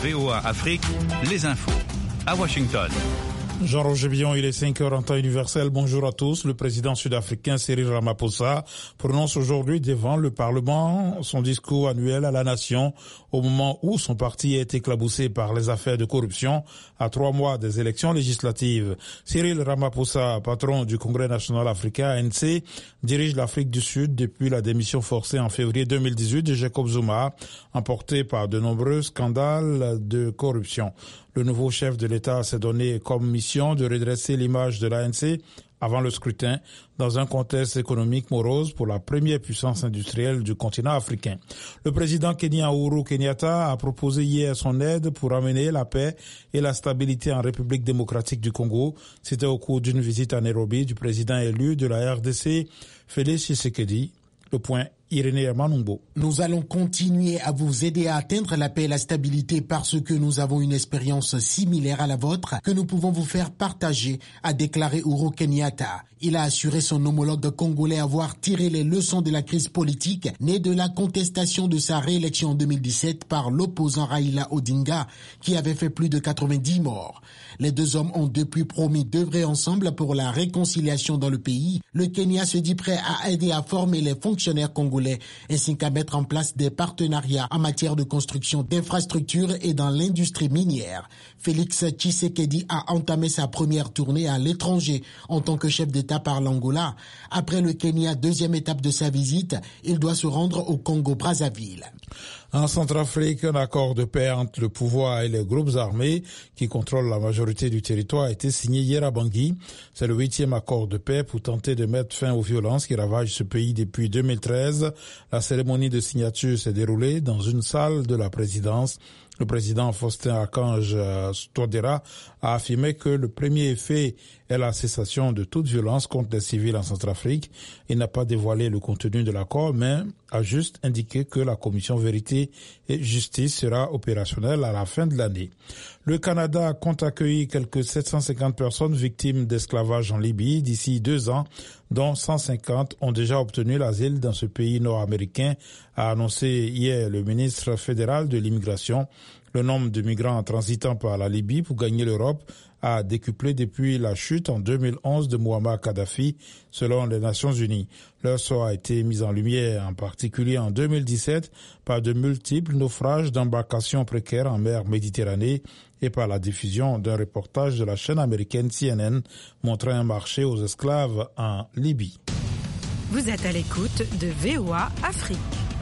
VOA Afrique, les infos. À Washington. Jean-Roger Billon, il est 5h en temps universel. Bonjour à tous. Le président sud-africain Cyril Ramaphosa prononce aujourd'hui devant le Parlement son discours annuel à la nation au moment où son parti est éclaboussé par les affaires de corruption à 3 mois des élections législatives. Cyril Ramaphosa, patron du Congrès national africain ANC, dirige l'Afrique du Sud depuis la démission forcée en février 2018 de Jacob Zuma, emporté par de nombreux scandales de corruption. Le nouveau chef de l'État s'est donné comme mission de redresser l'image de l'ANC avant le scrutin dans un contexte économique morose pour la première puissance industrielle du continent africain. Le président kenyan Uhuru Kenyatta a proposé hier son aide pour amener la paix et la stabilité en République démocratique du Congo. C'était au cours d'une visite à Nairobi du président élu de la RDC, Félix Tshisekedi. Le point, Irénée Manumbo. Nous allons continuer à vous aider à atteindre la paix et la stabilité parce que nous avons une expérience similaire à la vôtre que nous pouvons vous faire partager, a déclaré Uhuru Kenyatta. Il a assuré son homologue congolais avoir tiré les leçons de la crise politique née de la contestation de sa réélection en 2017 par l'opposant Raila Odinga qui avait fait plus de 90 morts. Les deux hommes ont depuis promis d'œuvrer ensemble pour la réconciliation dans le pays. Le Kenya se dit prêt à aider à former les fonctionnaires congolais ainsi qu'à mettre en place des partenariats en matière de construction d'infrastructures et dans l'industrie minière. Félix Tshisekedi a entamé sa première tournée à l'étranger en tant que chef d'État par l'Angola. Après le Kenya, deuxième étape de sa visite, il doit se rendre au Congo-Brazzaville. En Centrafrique, un accord de paix entre le pouvoir et les groupes armés qui contrôlent la majorité du territoire a été signé hier à Bangui. C'est le 8e accord de paix pour tenter de mettre fin aux violences qui ravagent ce pays depuis 2013. La cérémonie de signature s'est déroulée dans une salle de la présidence. Le président Faustin Archange Touadéra a affirmé que le premier effet est la cessation de toute violence contre les civils en Centrafrique. Il n'a pas dévoilé le contenu de l'accord, mais a juste indiqué que la commission Vérité et Justice sera opérationnelle à la fin de l'année. Le Canada compte accueillir quelques 750 personnes victimes d'esclavage en Libye d'ici 2 ans, dont 150 ont déjà obtenu l'asile dans ce pays nord-américain, a annoncé hier le ministre fédéral de l'immigration. Le nombre de migrants transitant par la Libye pour gagner l'Europe a décuplé depuis la chute en 2011 de Mouammar Kadhafi, selon les Nations Unies. Leur sort a été mis en lumière, en particulier en 2017, par de multiples naufrages d'embarcations précaires en mer Méditerranée et par la diffusion d'un reportage de la chaîne américaine CNN montrant un marché aux esclaves en Libye. Vous êtes à l'écoute de VOA Afrique.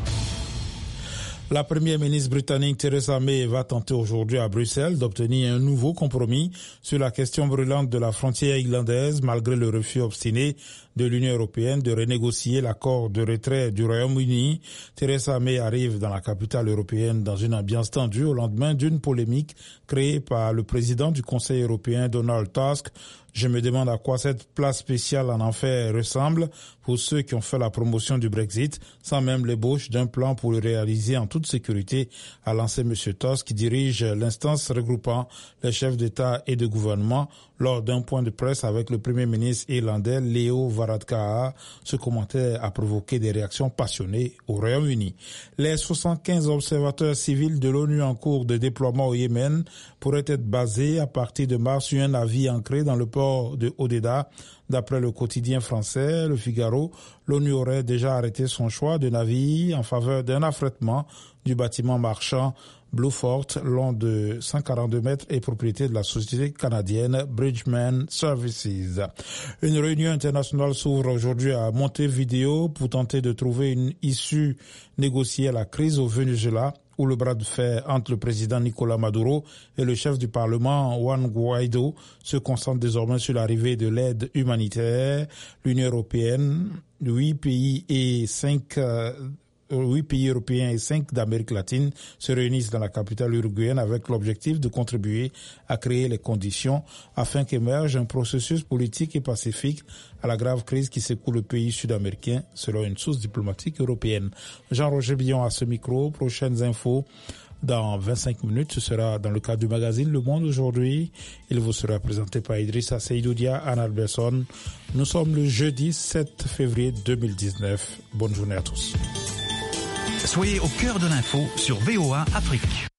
La première ministre britannique Theresa May va tenter aujourd'hui à Bruxelles d'obtenir un nouveau compromis sur la question brûlante de la frontière irlandaise malgré le refus obstiné de l'Union européenne de renégocier l'accord de retrait du Royaume-Uni. Theresa May arrive dans la capitale européenne dans une ambiance tendue au lendemain d'une polémique créée par le président du Conseil européen Donald Tusk. Je me demande à quoi cette place spéciale en enfer ressemble pour ceux qui ont fait la promotion du Brexit sans même l'ébauche d'un plan pour le réaliser en toute sécurité, a lancé M. Tusk qui dirige l'instance regroupant les chefs d'État et de gouvernement lors d'un point de presse avec le Premier ministre irlandais Leo Varadkar. Ce commentaire a provoqué des réactions passionnées au Royaume-Uni. Les 75 observateurs civils de l'ONU en cours de déploiement au Yémen pourraient être basés à partir de mars sur un navire ancré dans le port de Hodeidah. D'après le quotidien français Le Figaro, l'ONU aurait déjà arrêté son choix de navire en faveur d'un affrètement du bâtiment marchand Bluefort, long de 142 mètres et propriété de la société canadienne Bridgman Services. Une réunion internationale s'ouvre aujourd'hui à Montevideo pour tenter de trouver une issue négociée à la crise au Venezuela, où le bras de fer entre le président Nicolás Maduro et le chef du Parlement Juan Guaidó se concentre désormais sur l'arrivée de l'aide humanitaire. L'Union européenne, 8 pays européens et 5 d'Amérique latine se réunissent dans la capitale uruguayenne avec l'objectif de contribuer à créer les conditions afin qu'émerge un processus politique et pacifique à la grave crise qui secoue le pays sud-américain, selon une source diplomatique européenne. Jean-Roger Billon à ce micro. Prochaines infos dans 25 minutes. Ce sera dans le cadre du magazine Le Monde aujourd'hui. Il vous sera présenté par Idrissa Seydoudia, Anne Alberson. Nous sommes le jeudi 7 février 2019. Bonne journée à tous. Soyez au cœur de l'info sur VOA Afrique.